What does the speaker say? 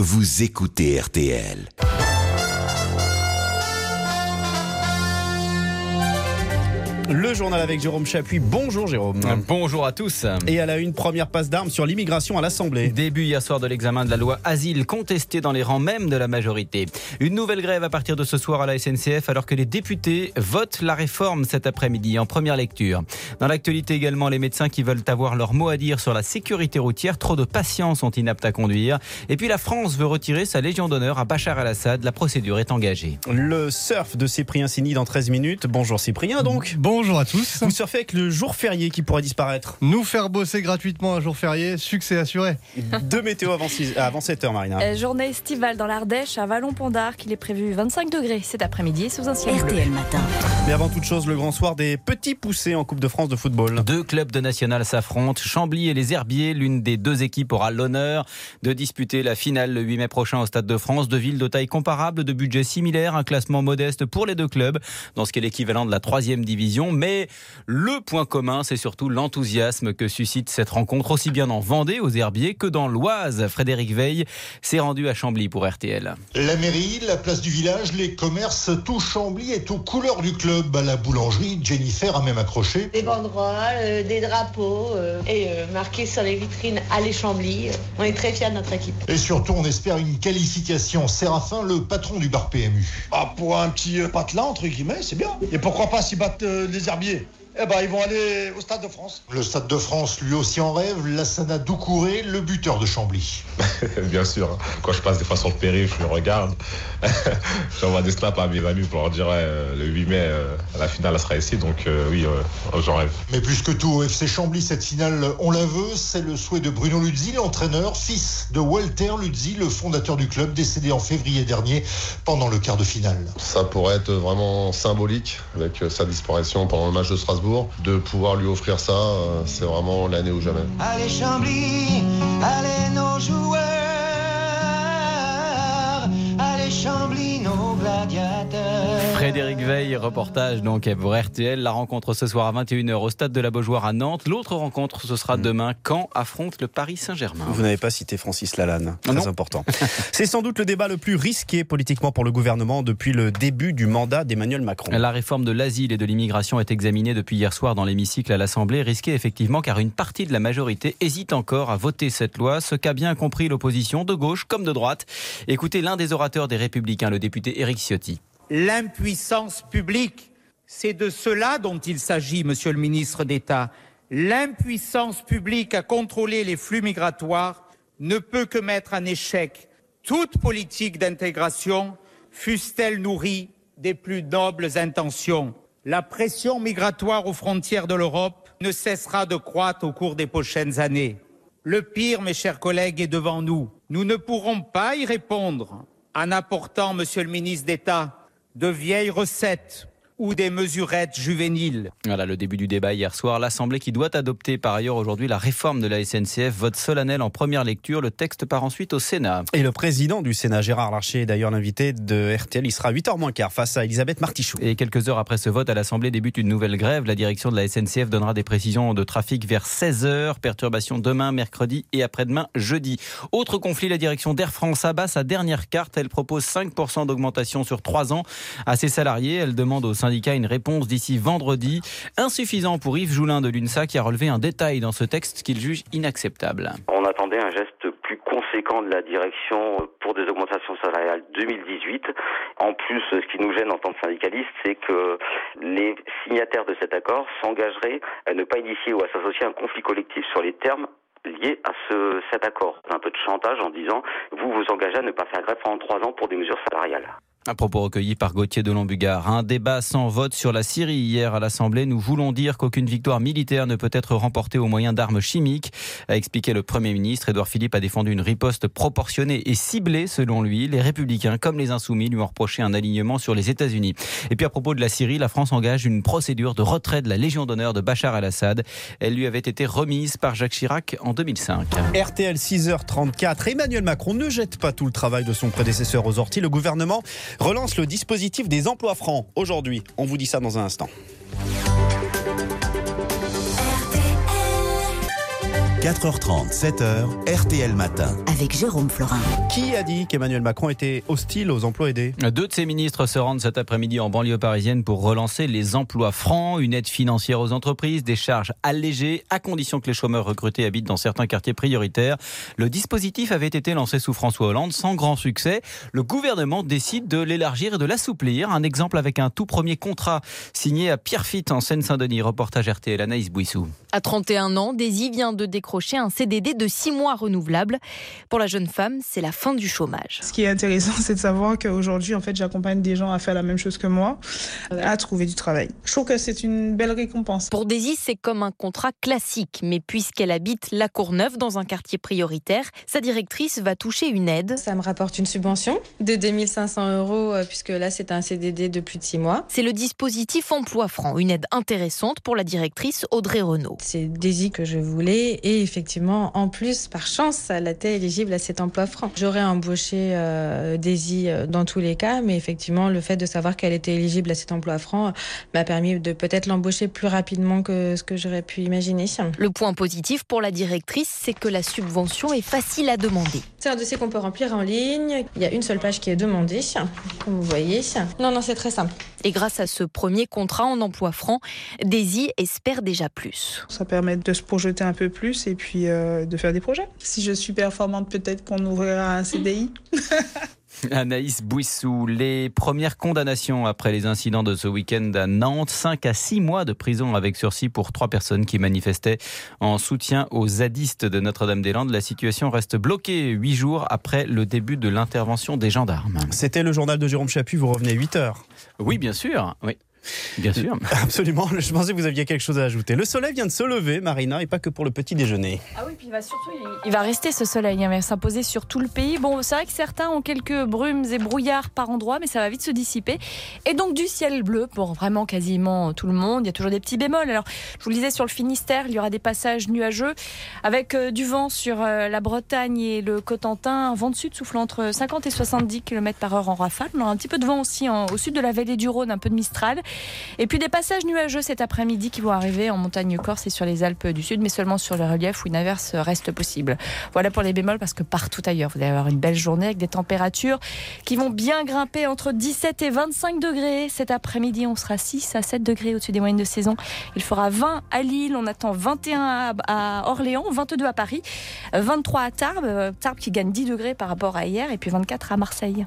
vous écoutez RTL. Le journal avec Jérôme Chapuis. Bonjour Jérôme. Bonjour à tous. Et à la une, première passe d'armes sur l'immigration à l'Assemblée. Début hier soir de l'examen de la loi Asile, contestée dans les rangs même de la majorité. Une nouvelle grève à partir de ce soir à la SNCF alors que les députés votent la réforme cet après-midi en première lecture. Dans l'actualité également, les médecins qui veulent avoir leur mot à dire sur la sécurité routière. Trop de patients sont inaptes à conduire. Et puis la France veut retirer sa Légion d'honneur à Bachar el-Assad. La procédure est engagée. Le surf de Cyprien Sini dans 13 minutes. Bonjour Cyprien donc. Bonjour à tous. Vous surfez avec le jour férié qui pourrait disparaître. Nous faire bosser gratuitement un jour férié, succès assuré. De météo avant 7h Marina. Journée estivale dans l'Ardèche à Vallon-Pont-d'Arc. Il est prévu 25 degrés cet après-midi sous un ciel bleu. RTL Matin. Mais avant toute chose, le grand soir des petits poussés en Coupe de France de football. Deux clubs de national s'affrontent. Chambly et les Herbiers, l'une des deux équipes aura l'honneur de disputer la finale le 8 mai prochain au Stade de France. Deux villes de taille comparable, de budget similaire, un classement modeste pour les deux clubs dans ce qui est l'équivalent de la 3e division. Mais le point commun, c'est surtout l'enthousiasme que suscite cette rencontre, aussi bien en Vendée aux Herbiers que dans l'Oise. Frédéric Veil s'est rendu à Chambly pour RTL. La mairie, la place du village, les commerces, tout Chambly est aux couleurs du club. À la boulangerie, Jennifer a même accroché des banderoles, des drapeaux et marqué sur les vitrines « Allez Chambly ». On est très fiers de notre équipe. Et surtout, on espère une qualification. Séraphin, le patron du bar PMU. Pour un petit patelin, entre guillemets, c'est bien. Et pourquoi pas s'ils battent les Herbiers ? Ils vont aller au Stade de France. Le Stade de France, lui aussi en rêve. Lassana Doucouré, le buteur de Chambly. Bien sûr, quand je passe des fois sur le périph', je me regarde. J'envoie des snaps à mes amis pour leur dire le 8 mai, la finale elle sera ici. Donc oui, j'en rêve. Mais plus que tout, au FC Chambly, cette finale, on la veut. C'est le souhait de Bruno Luzzi, l'entraîneur, fils de Walter Luzzi, le fondateur du club, décédé en février dernier pendant le quart de finale. Ça pourrait être vraiment symbolique avec sa disparition pendant le match de Strasbourg. De pouvoir lui offrir ça, c'est vraiment l'année ou jamais. Allez Chambly, allez nos joueurs, allez Chambly nos gladiateurs. Frédéric Veil, reportage donc pour RTL. La rencontre ce soir à 21h au Stade de la Beaujoire à Nantes. L'autre rencontre, ce sera demain. Caen affronte le Paris Saint-Germain. Vous n'avez pas cité Francis Lalanne, très important. C'est sans doute le débat le plus risqué politiquement pour le gouvernement depuis le début du mandat d'Emmanuel Macron. La réforme de l'asile et de l'immigration est examinée depuis hier soir dans l'hémicycle à l'Assemblée. Risquée effectivement car une partie de la majorité hésite encore à voter cette loi, ce qu'a bien compris l'opposition de gauche comme de droite. Écoutez l'un des orateurs des Républicains, le député Éric Ciotti. L'impuissance publique, c'est de cela dont il s'agit, monsieur le ministre d'État. L'impuissance publique à contrôler les flux migratoires ne peut que mettre en échec toute politique d'intégration, fût-elle nourrie des plus nobles intentions. La pression migratoire aux frontières de l'Europe ne cessera de croître au cours des prochaines années. Le pire, mes chers collègues, est devant nous. Nous ne pourrons pas y répondre en apportant, monsieur le ministre d'État, de vieilles recettes ou des mesurettes juvéniles. Voilà le début du débat hier soir. L'Assemblée qui doit adopter par ailleurs aujourd'hui la réforme de la SNCF. Vote solennel en première lecture. Le texte part ensuite au Sénat. Et le président du Sénat, Gérard Larcher, est d'ailleurs l'invité de RTL. Il sera à 8h moins quart face à Elisabeth Martichoux. Et quelques heures après ce vote, à l'Assemblée débute une nouvelle grève. La direction de la SNCF donnera des précisions de trafic vers 16h. Perturbation demain, mercredi et après-demain, jeudi. Autre conflit, la direction d'Air France abat sa dernière carte. Elle propose 5% d'augmentation sur 3 ans à ses salariés. Elle demande aux syndicats une réponse d'ici vendredi. Insuffisant pour Yves Joulin de l'UNSA qui a relevé un détail dans ce texte qu'il juge inacceptable. On attendait un geste plus conséquent de la direction pour des augmentations salariales 2018. En plus, ce qui nous gêne en tant que syndicalistes, c'est que les signataires de cet accord s'engageraient à ne pas initier ou à s'associer à un conflit collectif sur les termes liés à cet accord. Un peu de chantage en disant vous vous engagez à ne pas faire grève pendant 3 ans pour des mesures salariales. Un propos recueilli par Gauthier Delon-Bugard. Un débat sans vote sur la Syrie hier à l'Assemblée. Nous voulons dire qu'aucune victoire militaire ne peut être remportée au moyen d'armes chimiques, a expliqué le Premier ministre. Édouard Philippe a défendu une riposte proportionnée et ciblée selon lui. Les Républicains comme les Insoumis lui ont reproché un alignement sur les États-Unis. Et puis à propos de la Syrie, la France engage une procédure de retrait de la Légion d'honneur de Bachar el-Assad. Elle lui avait été remise par Jacques Chirac en 2005. RTL 6h34. Emmanuel Macron ne jette pas tout le travail de son prédécesseur aux orties. Le gouvernement relance le dispositif des emplois francs aujourd'hui. On vous dit ça dans un instant. 4h30, 7h, RTL Matin. Avec Jérôme Florin. Qui a dit qu'Emmanuel Macron était hostile aux emplois aidés ? 2 de ses ministres se rendent cet après-midi en banlieue parisienne pour relancer les emplois francs, une aide financière aux entreprises, des charges allégées, à condition que les chômeurs recrutés habitent dans certains quartiers prioritaires. Le dispositif avait été lancé sous François Hollande sans grand succès. Le gouvernement décide de l'élargir et de l'assouplir. Un exemple avec un tout premier contrat signé à Pierrefitte en Seine-Saint-Denis. Reportage RTL, Anaïs Bouissou. À 31 ans, Daisy vient de décrocher un CDD de 6 mois renouvelable. Pour la jeune femme, c'est la fin du chômage. Ce qui est intéressant, c'est de savoir qu'aujourd'hui, en fait, j'accompagne des gens à faire la même chose que moi, à trouver du travail. Je trouve que c'est une belle récompense. Pour Daisy, c'est comme un contrat classique, mais puisqu'elle habite La Courneuve, dans un quartier prioritaire, sa directrice va toucher une aide. Ça me rapporte une subvention de 2500 €, puisque là, c'est un CDD de plus de 6 mois. C'est le dispositif Emploi Franc, une aide intéressante pour la directrice Audrey Renaud. C'est Daisy que je voulais et effectivement, en plus, par chance, elle était éligible à cet emploi franc. J'aurais embauché Daisy dans tous les cas, mais effectivement, le fait de savoir qu'elle était éligible à cet emploi franc m'a permis de peut-être l'embaucher plus rapidement que ce que j'aurais pu imaginer. Le point positif pour la directrice, c'est que la subvention est facile à demander. C'est un dossier qu'on peut remplir en ligne. Il y a une seule page qui est demandée, comme vous voyez. Non, c'est très simple. Et grâce à ce premier contrat en emploi franc, Daisy espère déjà plus. Ça permet de se projeter un peu plus et puis de faire des projets. Si je suis performante, peut-être qu'on ouvrira un CDI. Anaïs Bouissou, les premières condamnations après les incidents de ce week-end à Nantes, 5 à 6 mois de prison avec sursis pour 3 personnes qui manifestaient en soutien aux zadistes de Notre-Dame-des-Landes. La situation reste bloquée 8 jours après le début de l'intervention des gendarmes. C'était le journal de Jérôme Chaput, vous revenez 8h. Oui, bien sûr, oui. Bien sûr. Absolument, je pensais que vous aviez quelque chose à ajouter. Le soleil vient de se lever, Marina, et pas que pour le petit déjeuner. Ah oui, puis il va rester ce soleil, il va s'imposer sur tout le pays. Bon, c'est vrai que certains ont quelques brumes et brouillards par endroits, mais ça va vite se dissiper. Et donc du ciel bleu pour vraiment quasiment tout le monde. Il y a toujours des petits bémols. Alors, je vous le disais, sur le Finistère, il y aura des passages nuageux avec du vent sur la Bretagne et le Cotentin. Un vent de sud soufflant entre 50 et 70 km/h en rafale. On aura un petit peu de vent aussi au sud de la vallée du Rhône, un peu de Mistral. Et puis des passages nuageux cet après-midi qui vont arriver en montagne corse et sur les Alpes du Sud, mais seulement sur le relief où une averse reste possible. Voilà pour les bémols, parce que partout ailleurs, vous allez avoir une belle journée avec des températures qui vont bien grimper entre 17 et 25 degrés. Cet après-midi, on sera 6 à 7 degrés au-dessus des moyennes de saison. Il fera 20 à Lille, on attend 21 à Orléans, 22 à Paris, 23 à Tarbes qui gagne 10 degrés par rapport à hier, et puis 24 à Marseille.